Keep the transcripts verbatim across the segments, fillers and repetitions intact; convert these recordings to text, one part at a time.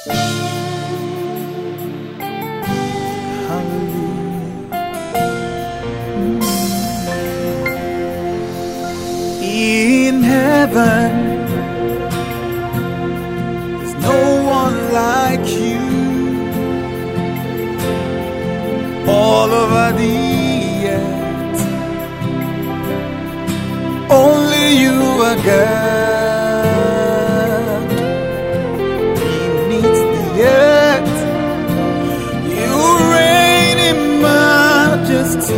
In heaven, there's no one like you. All over the earth, only you are God. Beneath the earth, you reign in majesty.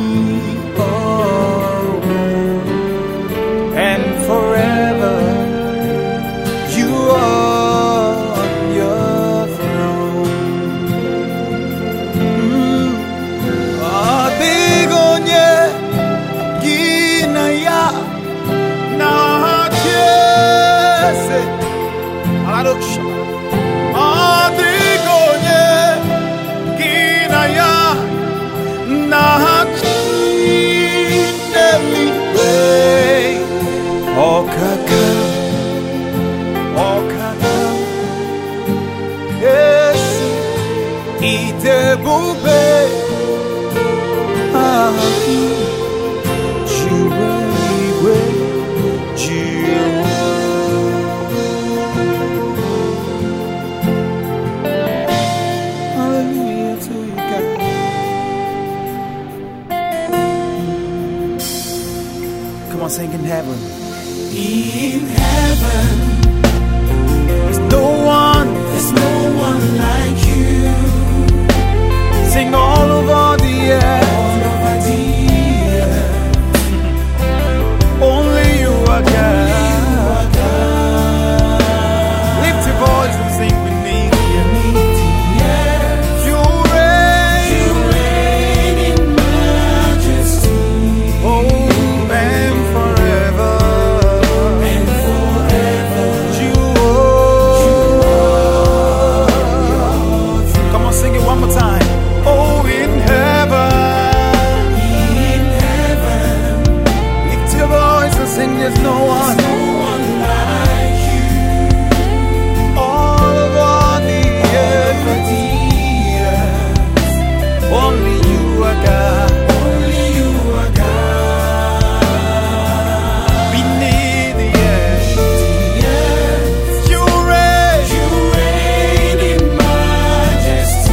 Forever, you are on your throne. Mm. Adigonye ginaya na kese adoksha. Adigonye ginaya na kinemi. Okaka, okaka, yes, itebube, ahi, jiwe, jiwe, jiwe. Hallelujah to you, God. Come on, sing in heaven. In heaven, there's no one, there's no one like you. Sing all over the earth, all over the earth. Only you are God. Only you are God. Lift your voice and sing beneath the earth. You reign, you reign in majesty. Oh, and forever. One more time. Oh, in heaven, in heaven, lift your voice and sing. There's no one, no one like you. All over the earth, only you are God. Only you are God. Beneath the earth, the earth, you reign, you reign in majesty.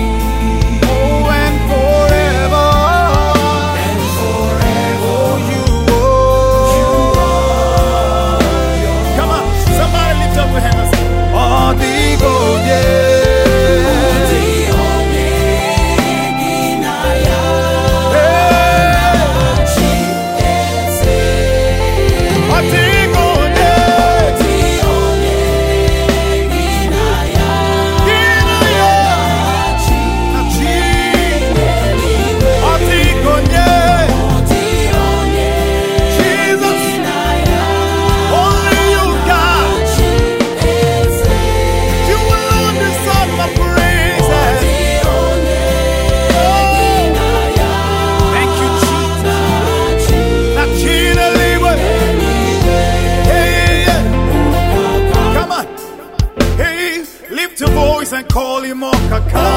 And call him Okaka.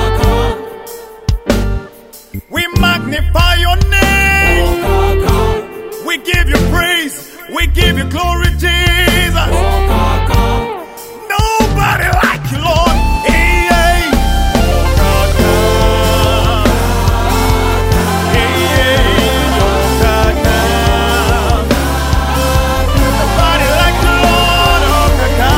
We magnify your name. Okaka. We give you praise. We give you glory, Jesus. Okaka. Nobody like you, Lord. Hey, hey. Okaka. Hey, hey. Okaka. Nobody like you, Lord. Okaka.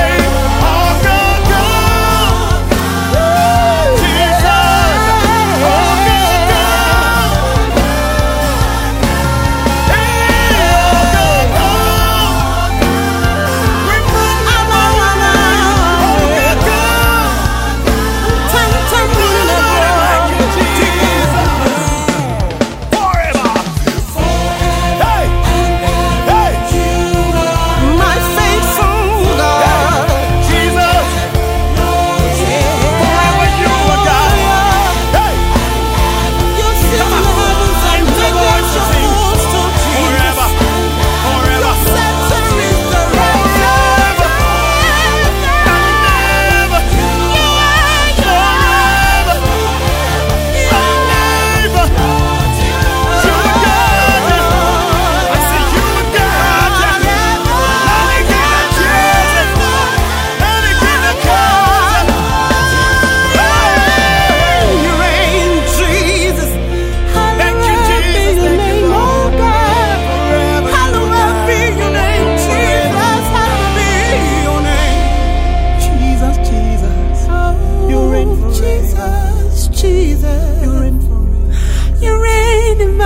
Oh,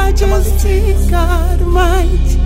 majesty, God mighty.